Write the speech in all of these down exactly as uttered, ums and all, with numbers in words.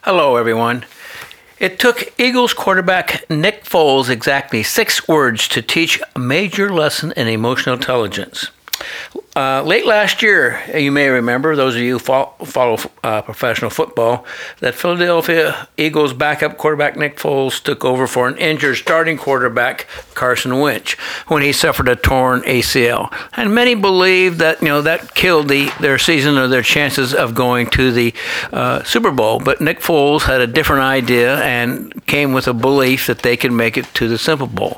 Hello, everyone. It took Eagles quarterback Nick Foles exactly six words to teach a major lesson in emotional intelligence. Uh, late last year, you may remember, those of you who follow uh, professional football, that Philadelphia Eagles backup quarterback Nick Foles took over for an injured starting quarterback Carson Wentz when he suffered a torn A C L. And many believe that you know that killed the, their season or their chances of going to the uh, Super Bowl. But Nick Foles had a different idea and came with a belief that they could make it to the Super Bowl.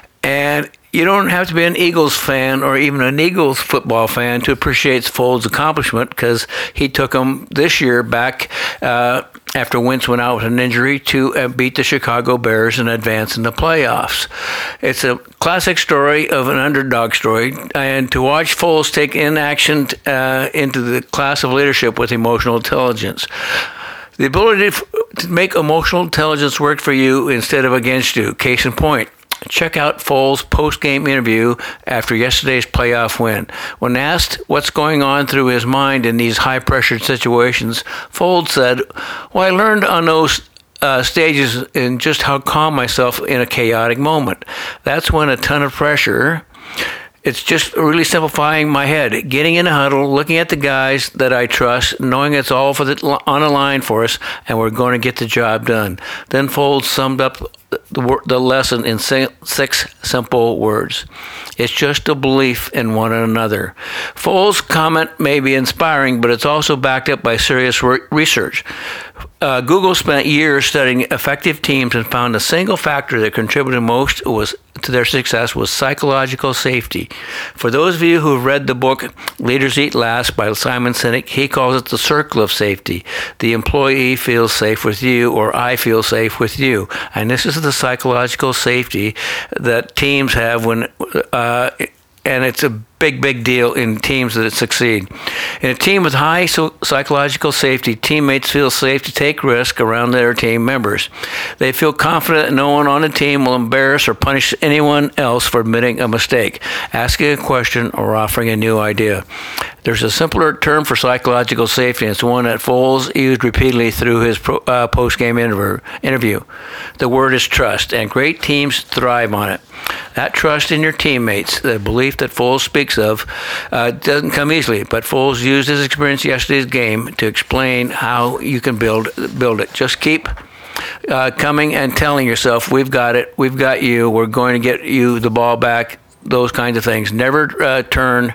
And you don't have to be an Eagles fan or even an Eagles football fan to appreciate Foles' accomplishment, because he took them this year back uh, after Wentz went out with an injury to uh, beat the Chicago Bears and advance in the playoffs. It's a classic story of an underdog story, and to watch Foles take in action uh, into the class of leadership with emotional intelligence. The ability to make emotional intelligence work for you instead of against you. Case in point. Check out Foles' post-game interview after yesterday's playoff win. When asked what's going on through his mind in these high-pressured situations, Foles said, well, I learned on those uh, stages in just how calm myself in a chaotic moment. That's when a ton of pressure... It's just really simplifying my head, getting in a huddle, looking at the guys that I trust, knowing it's all for the, on a line for us, and we're going to get the job done. Then Foles summed up the, the lesson in six simple words. It's just a belief in one another. Foles' comment may be inspiring, but it's also backed up by serious re- research. Uh, Google spent years studying effective teams and found the single factor that contributed most was to their success was psychological safety. For those of you who have read the book Leaders Eat Last by Simon Sinek, he calls it the circle of safety. The employee feels safe with you, or I feel safe with you. And this is the psychological safety that teams have when, uh, and it's a big, big deal in teams that succeed. In a team with high so- psychological safety, teammates feel safe to take risk around their team members. They feel confident that no one on the team will embarrass or punish anyone else for admitting a mistake, asking a question, or offering a new idea. There's a simpler term for psychological safety, and it's one that Foles used repeatedly through his pro, uh, post-game interv- interview. The word is trust, and great teams thrive on it. That trust in your teammates, the belief that Foles speaks of, uh, doesn't come easily, but Foles used his experience yesterday's game to explain how you can build build it. Just keep uh, coming and telling yourself, we've got it, we've got you, we're going to get you the ball back, those kinds of things. Never uh, turn,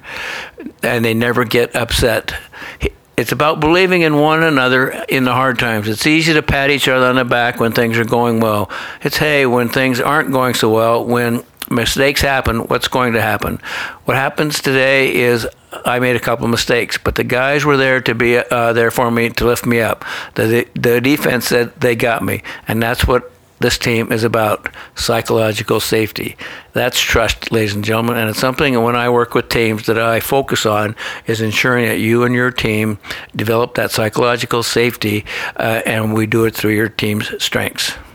and they never get upset. It's about believing in one another in the hard times. It's easy to pat each other on the back when things are going well. It's, hey, when things aren't going so well, when mistakes happen, what's going to happen? What happens today is I made a couple of mistakes, but the guys were there to be uh, there for me to lift me up. The, the defense said they got me, and that's what this team is about, psychological safety. That's trust, ladies and gentlemen, and it's something when I work with teams that I focus on is ensuring that you and your team develop that psychological safety, uh, and we do it through your team's strengths.